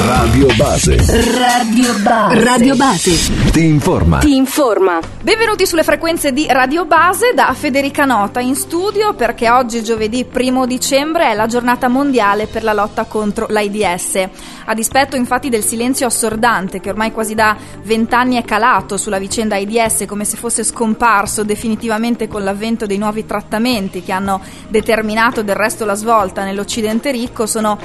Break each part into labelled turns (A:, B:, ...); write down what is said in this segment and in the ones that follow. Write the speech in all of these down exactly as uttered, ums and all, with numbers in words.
A: Radio Base.
B: Radio Base. Radio Base.
A: Ti informa.
B: Ti informa.
C: Benvenuti sulle frequenze di Radio Base da Federica Nota in studio, perché oggi giovedì primo dicembre è la giornata mondiale per la lotta contro l'AIDS. A dispetto infatti del silenzio assordante che ormai quasi da vent'anni è calato sulla vicenda AIDS, come se fosse scomparso definitivamente con l'avvento dei nuovi trattamenti che hanno determinato del resto la svolta nell'Occidente ricco, sono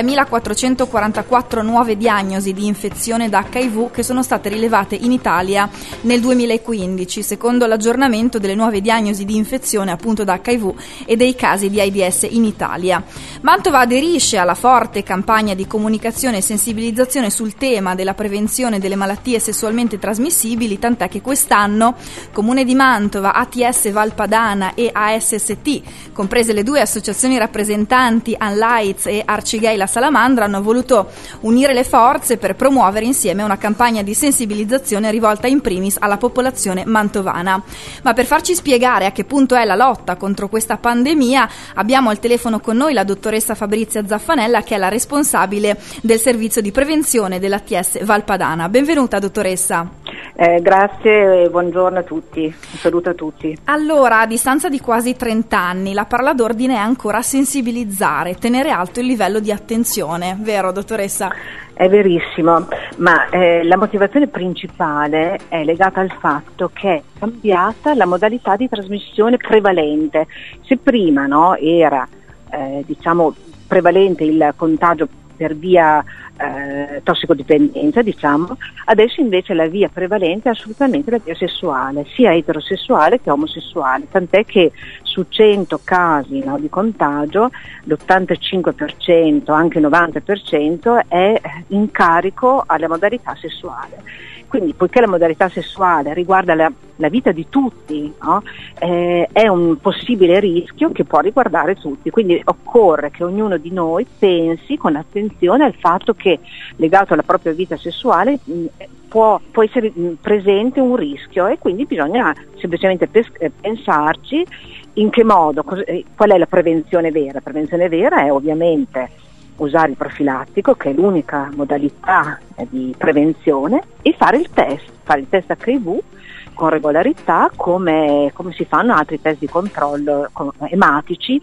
C: tremilaquattrocentoquarantaquattro nuove diagnosi di infezione da acca i vu che sono state rilevate in Italia nel duemilaquindici, secondo l'aggiornamento delle nuove diagnosi di infezione appunto da acca i vu e dei casi di AIDS in Italia. Mantova aderisce alla forte campagna di comunicazione e sensibilizzazione sul tema della prevenzione delle malattie sessualmente trasmissibili, tant'è che quest'anno Comune di Mantova, A T S Valpadana e A S S T, comprese le due associazioni rappresentanti Unlights e Arcigay La Salamandra, hanno voluto unire le forze per promuovere insieme una campagna di sensibilizzazione rivolta in primis alla popolazione mantovana. Ma per farci spiegare a che punto è la lotta contro questa pandemia abbiamo al telefono con noi la dottoressa Fabrizia Zaffanella, che è la responsabile del servizio di prevenzione dell'A T S Valpadana. Benvenuta dottoressa.
D: Eh, grazie e buongiorno a tutti, un saluto a tutti.
C: Allora, a distanza di quasi trenta anni, la parola d'ordine è ancora sensibilizzare, tenere alto il livello di attenzione, vero dottoressa?
D: È verissimo, ma eh, la motivazione principale è legata al fatto che è cambiata la modalità di trasmissione prevalente. Se prima no, era eh, diciamo prevalente il contagio per via eh, tossicodipendenza, diciamo, adesso invece la via prevalente è assolutamente la via sessuale, sia eterosessuale che omosessuale, tant'è che su cento casi no, di contagio l'ottantacinque per cento, anche il novanta per cento è in carico alla modalità sessuale. Quindi, poiché la modalità sessuale riguarda la, la vita di tutti, no? eh, è un possibile rischio che può riguardare tutti. Quindi occorre che ognuno di noi pensi con attenzione al fatto che, legato alla propria vita sessuale, mh, può, può essere mh, presente un rischio, e quindi bisogna semplicemente pes- pensarci in che modo, cos- qual è la prevenzione vera. La prevenzione vera è ovviamente usare il profilattico, che è l'unica modalità di prevenzione, e fare il test, fare il test acca i vu con regolarità, come, come si fanno altri test di controllo ematici.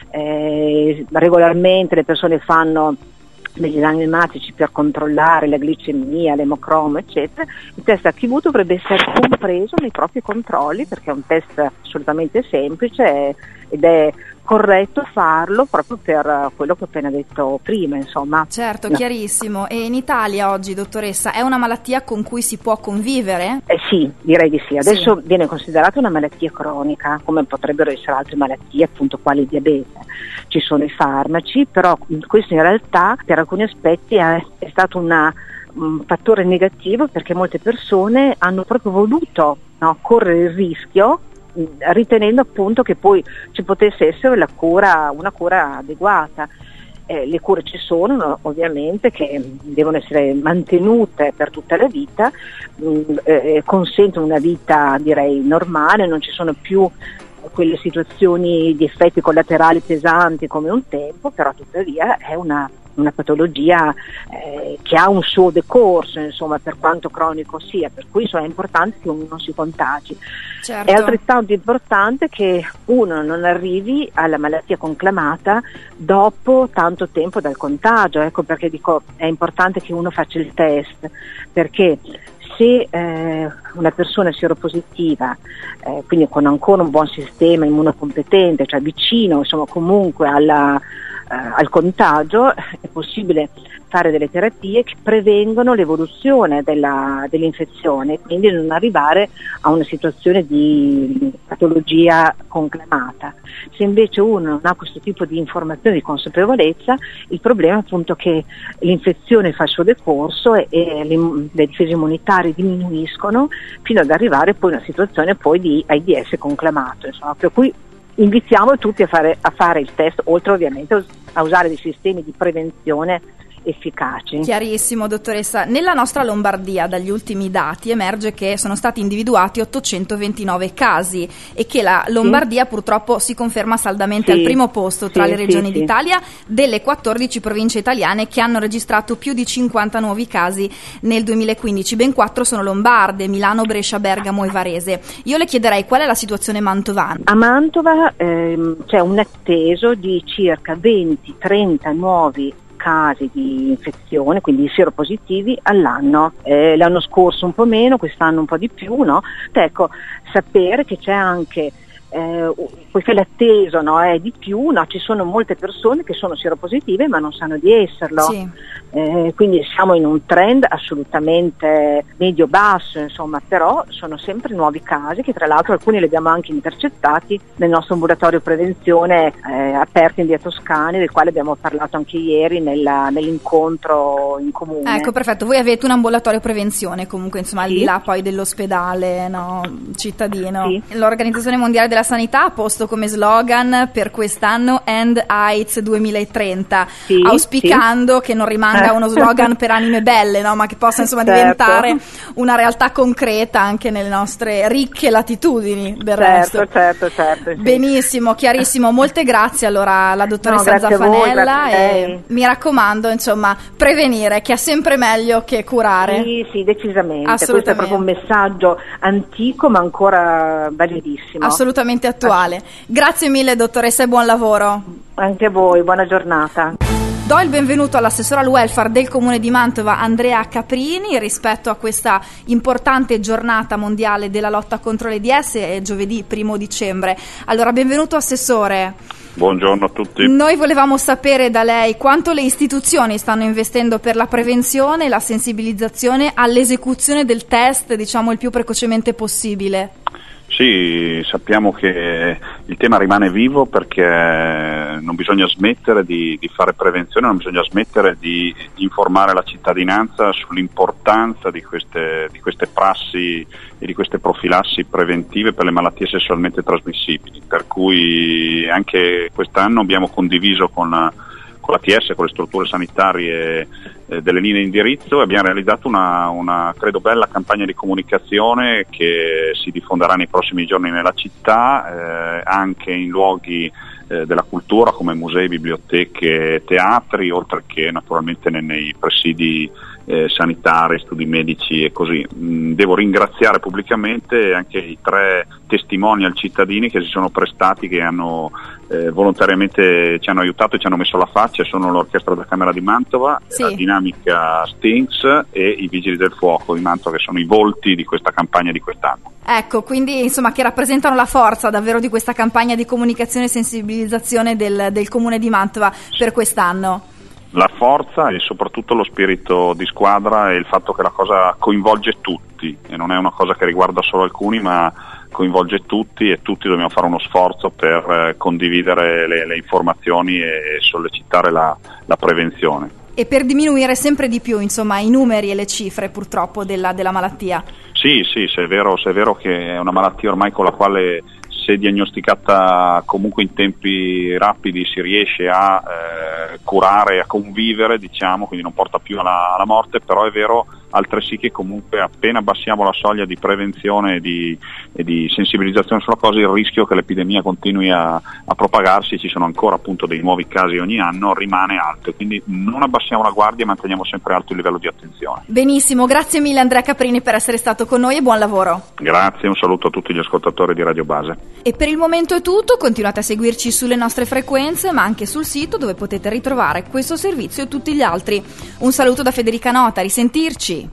D: Eh, regolarmente le persone fanno degli esami ematici per controllare la glicemia, l'emocromo, eccetera. Il test acca i vu dovrebbe essere compreso nei propri controlli, perché è un test assolutamente semplice ed è corretto farlo proprio per quello che ho appena detto prima, insomma.
C: Certo, chiarissimo. E in Italia oggi, dottoressa, è una malattia con cui si può convivere?
D: Eh sì, direi di sì. Adesso
C: sì.
D: Viene considerata una malattia cronica, come potrebbero essere altre malattie, appunto quali il diabete. Ci sono i farmaci, però questo in realtà per alcuni aspetti è, è stato una, un fattore negativo, perché molte persone hanno proprio voluto no, correre il rischio, ritenendo appunto che poi ci potesse essere la cura, una cura adeguata. Eh, le cure ci sono, no, ovviamente, che devono essere mantenute per tutta la vita, mh, eh, consentono una vita direi normale, non ci sono più quelle situazioni di effetti collaterali pesanti come un tempo, però tuttavia è una una patologia eh, che ha un suo decorso, insomma, per quanto cronico sia, per cui insomma, è importante che uno non si contagi.
C: Certo.
D: È altrettanto importante che uno non arrivi alla malattia conclamata dopo tanto tempo dal contagio, ecco perché dico è importante che uno faccia il test, perché se eh, una persona è sieropositiva, eh, quindi con ancora un buon sistema immunocompetente, cioè vicino insomma comunque alla Uh, al contagio, è possibile fare delle terapie che prevengono l'evoluzione della, dell'infezione, quindi non arrivare a una situazione di patologia conclamata. Se invece uno non ha questo tipo di informazione, di consapevolezza, il problema è appunto che l'infezione fa il suo decorso e, e le, le difese immunitarie diminuiscono fino ad arrivare poi a una situazione poi di AIDS conclamato, insomma, per cui invitiamo tutti a fare, a fare il test, oltre ovviamente a usare dei sistemi di prevenzione efficaci.
C: Chiarissimo, dottoressa. Nella nostra Lombardia, dagli ultimi dati, emerge che sono stati individuati ottocentoventinove casi e che la Lombardia sì. purtroppo si conferma saldamente sì. al primo posto tra sì, le regioni sì, d'Italia sì. delle quattordici province italiane che hanno registrato più di cinquanta nuovi casi nel duemilaquindici. Ben quattro sono lombarde: Milano, Brescia, Bergamo e Varese. Io le chiederei qual è la situazione mantovana.
D: A Mantova ehm, c'è un atteso di circa venti trenta nuovi casi di infezione, quindi sieropositivi all'anno. Eh, l'anno scorso un po' meno, quest'anno un po' di più, no? Ecco, sapere che c'è anche Eh, poiché l'atteso no, è di più, no, ci sono molte persone che sono sieropositive ma non sanno di esserlo,
C: sì.
D: eh, quindi siamo in un trend assolutamente medio-basso, insomma, però sono sempre nuovi casi che tra l'altro alcuni li abbiamo anche intercettati nel nostro ambulatorio prevenzione eh, aperto in via Toscani, del quale abbiamo parlato anche ieri nella, nell'incontro in comune.
C: Ecco, perfetto, voi avete un ambulatorio prevenzione comunque, insomma, al
D: sì.
C: di là poi dell'ospedale no, cittadino.
D: Sì.
C: L'Organizzazione Mondiale della Sanità ha posto come slogan per quest'anno End AIDS duemilatrenta,
D: sì,
C: auspicando
D: sì.
C: che non rimanga uno slogan per anime belle, no, ma che possa insomma
D: certo.
C: diventare una realtà concreta anche nelle nostre ricche latitudini del
D: certo,
C: resto.
D: Certo, certo, sì.
C: Benissimo, chiarissimo. Molte grazie allora alla dottoressa
D: no,
C: Zaffanella
D: voi,
C: e mi raccomando, insomma, prevenire, che è sempre meglio che curare.
D: Sì, sì, decisamente. Questo è
C: Assolutamente.
D: proprio un messaggio antico ma ancora validissimo.
C: Assolutamente attuale. Grazie mille dottoressa e buon lavoro.
D: Anche a voi, buona giornata.
C: Do il benvenuto all'assessore al welfare del Comune di Mantova, Andrea Caprini, rispetto a questa importante giornata mondiale della lotta contro l'AIDS, è giovedì primo dicembre. Allora, benvenuto assessore.
A: Buongiorno a tutti.
C: Noi volevamo sapere da lei quanto le istituzioni stanno investendo per la prevenzione e la sensibilizzazione all'esecuzione del test, diciamo, il più precocemente possibile.
A: Sì, sappiamo che il tema rimane vivo perché non bisogna smettere di, di fare prevenzione, non bisogna smettere di, di informare la cittadinanza sull'importanza di queste, di queste prassi e di queste profilassi preventive per le malattie sessualmente trasmissibili, per cui anche quest'anno abbiamo condiviso con la con l'A T S, con le strutture sanitarie eh, delle linee di indirizzo, e abbiamo realizzato una, una credo bella campagna di comunicazione che si diffonderà nei prossimi giorni nella città, eh, anche in luoghi eh, della cultura come musei, biblioteche, teatri, oltre che naturalmente nei, nei presidi eh, sanitari, studi medici e così. Mm, devo ringraziare pubblicamente anche i tre testimonial cittadini che si sono prestati, che hanno Eh, volontariamente ci hanno aiutato e ci hanno messo la faccia. Sono l'Orchestra da Camera di Mantova,
C: sì.
A: la Dinamica Stinks e i Vigili del Fuoco di Mantova, che sono i volti di questa campagna di quest'anno.
C: Ecco, quindi insomma che rappresentano la forza davvero di questa campagna di comunicazione e sensibilizzazione del, del Comune di Mantova per quest'anno.
A: La forza e soprattutto lo spirito di squadra e il fatto che la cosa coinvolge tutti e non è una cosa che riguarda solo alcuni, ma coinvolge tutti e tutti dobbiamo fare uno sforzo per eh, condividere le, le informazioni e sollecitare la, la prevenzione.
C: E per diminuire sempre di più, insomma, i numeri e le cifre purtroppo della, della malattia.
A: Sì, sì, se è vero, se è vero che è una malattia ormai con la quale, se diagnosticata comunque in tempi rapidi, si riesce a eh, curare, a convivere, diciamo, quindi non porta più alla, alla morte, però è vero altresì che comunque appena abbassiamo la soglia di prevenzione e di, e di sensibilizzazione sulla cosa, il rischio che l'epidemia continui a, a propagarsi, ci sono ancora appunto dei nuovi casi ogni anno, rimane alto, quindi non abbassiamo la guardia e manteniamo sempre alto il livello di attenzione.
C: Benissimo, grazie mille Andrea Caprini per essere stato con noi e buon lavoro.
A: Grazie, un saluto a tutti gli ascoltatori di Radio Base.
C: E per il momento è tutto, continuate a seguirci sulle nostre frequenze ma anche sul sito, dove potete ritrovare questo servizio e tutti gli altri. Un saluto da Federica Nota, risentirci.